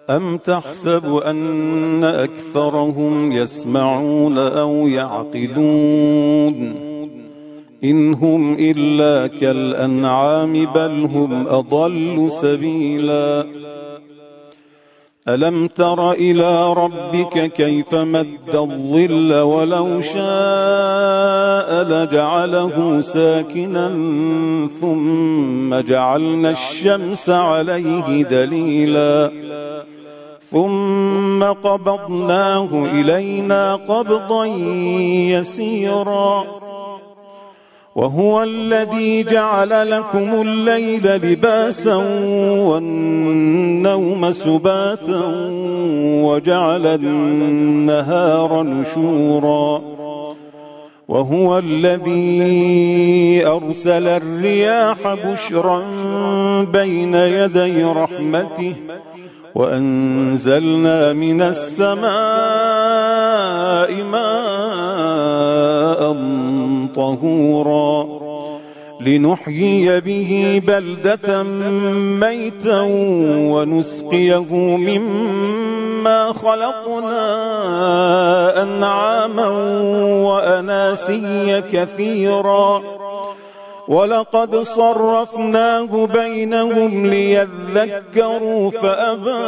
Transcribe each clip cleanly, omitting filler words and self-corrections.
أم تحسب أن أكثرهم يسمعون أو يعقلون إن هم إلا كالأنعام بل هم أضل سبيلا ألم تر إلى ربك كيف مد الظل ولو شاء لجعله ساكنا ثم جعلنا الشمس عليه دليلا ثم قبضناه إلينا قبضا يسيرا وهو الذي جعل لكم الليل لباسا والنوم سباتا وجعل النهار نشورا وهو الذي أرسل الرياح بشرا بين يدي رحمته وأنزلنا من السماء ماء طهورا لنحيي به بلدة ميتا ونسقيه مما خلقنا أنعاما وأناسيا كثيرا ولقد صرفناه بينهم ليذكروا فأبى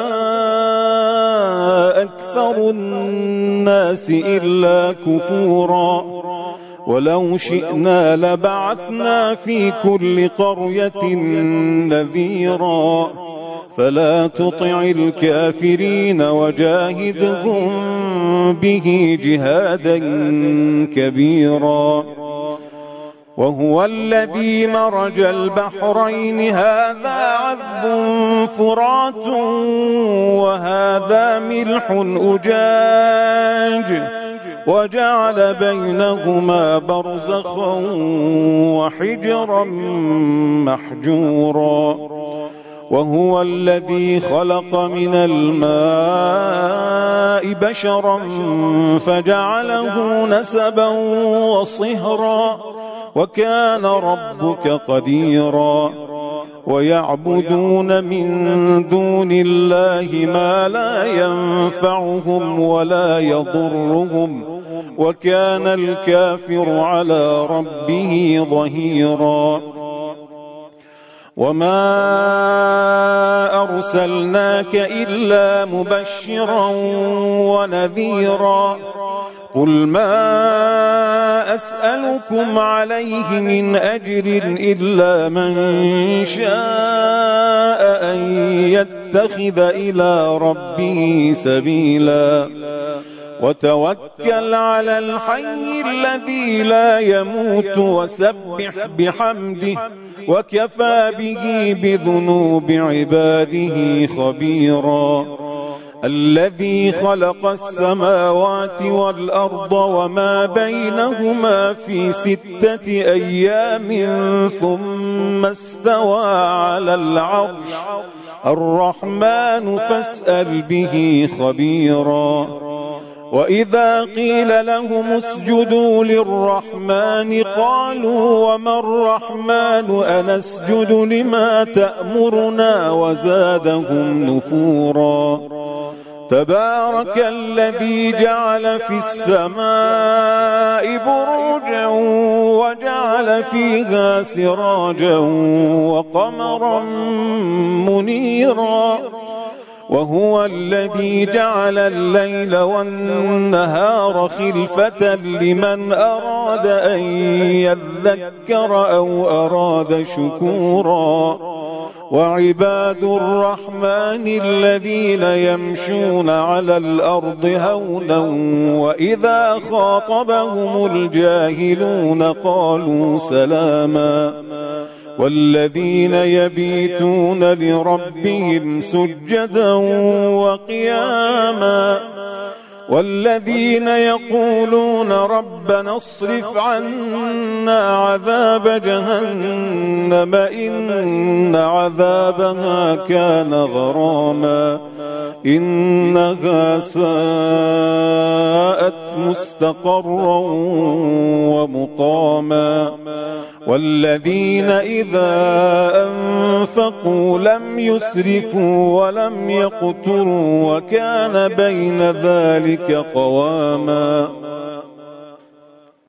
أكثر الناس إلا كفورا ولو شئنا لبعثنا في كل قرية نذيرا فلا تطع الكافرين وجاهدهم به جهادا كبيرا وهو الذي مرج البحرين هذا عذب فرات وهذا ملح أجاج وجعل بينهما برزخا وحجرا محجورا وهو الذي خلق من الماء بشرا فجعله نسبا وصهرا وكان ربك قديرا ويعبدون من دون الله ما لا ينفعهم ولا يضرهم وكان الكافر على ربه ظهيرا وما أرسلناك إلا مبشرا ونذيرا قل ما أسألكم عليه من أجر إلا من شاء أن يتخذ إلى ربه سبيلا وتوكل على الحي الذي لا يموت وسبح بحمده وكفى به بذنوب عباده خبيرا الذي خلق السماوات والأرض وما بينهما في 6 أيام ثم استوى على العرش الرحمن فاسأل به خبيرا وإذا قيل لهم اسجدوا للرحمن قالوا وما الرحمن أنسجد لما تأمرنا وزادهم نفورا تبارك الذي جعل في السماء بروجا وجعل فيها سراجا وقمرا منيرا وهو الذي جعل الليل والنهار خلفة لمن أراد أن يذكر أو أراد شكورا وعباد الرحمن الذين يمشون على الأرض هونا وإذا خاطبهم الجاهلون قالوا سلاما والذين يبيتون لربهم سجدا وقياما والذين يقولون ربنا اصرف عنا عذاب جهنم إن عذابها كان غراما إنها ساءت مستقرا ومقاما والذين إذا أنفقوا لم يسرفوا ولم يقتروا وكان بين ذلك قواما